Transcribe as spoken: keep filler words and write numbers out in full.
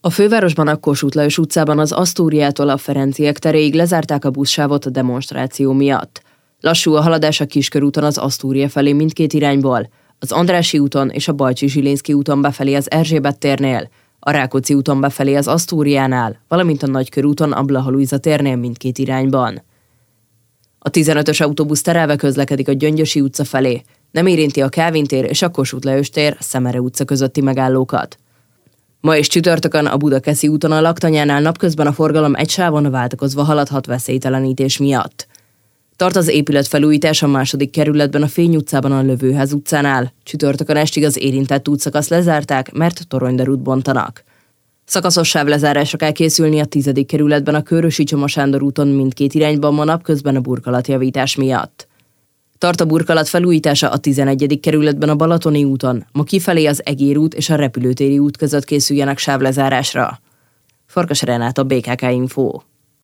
A fővárosban a Kossuth Lajos utcában az Asztóriától a Ferenciek teréig lezárták a buszsávot a demonstráció miatt. Lassú a haladás a Kiskörúton az Asztória felé mindkét irányból, az Andrássy úton és a Bajcsy-Zsilinszky úton befelé az Erzsébet térnél, a Rákóczi úton befelé az Asztóriánál, valamint a Nagykörúton a Blaha Lujza térnél mindkét irányban. A tizenötös autóbusz terelve közlekedik a Gyöngyösi utca felé, nem érinti a Kálvin tér és a Kossuth Lajos tér Szemere utca közötti megállókat. Ma és csütörtökön a Budakeszi úton a Laktanyánál napközben a forgalom egy sávon váltakozva haladhat veszélytelenítés miatt. Tart az épületfelújítás a második kerületben a Fény utcában a Lövőház utcánál. Csütörtökön estig az érintett útszakaszt lezárták, mert toronydarút bontanak. Szakaszos sávlezárásra kell készülni a tizedik kerületben a Körösi Csoma Sándor úton mindkét irányban ma napközben a burkolatjavítás miatt. Tart a burkolat felújítása a tizenegyedik kerületben a Balatoni úton, ma kifelé az Egér út és a Repülőtéri út között készüljenek sávlezárásra. Farkas Renáta, bé ká ká Info.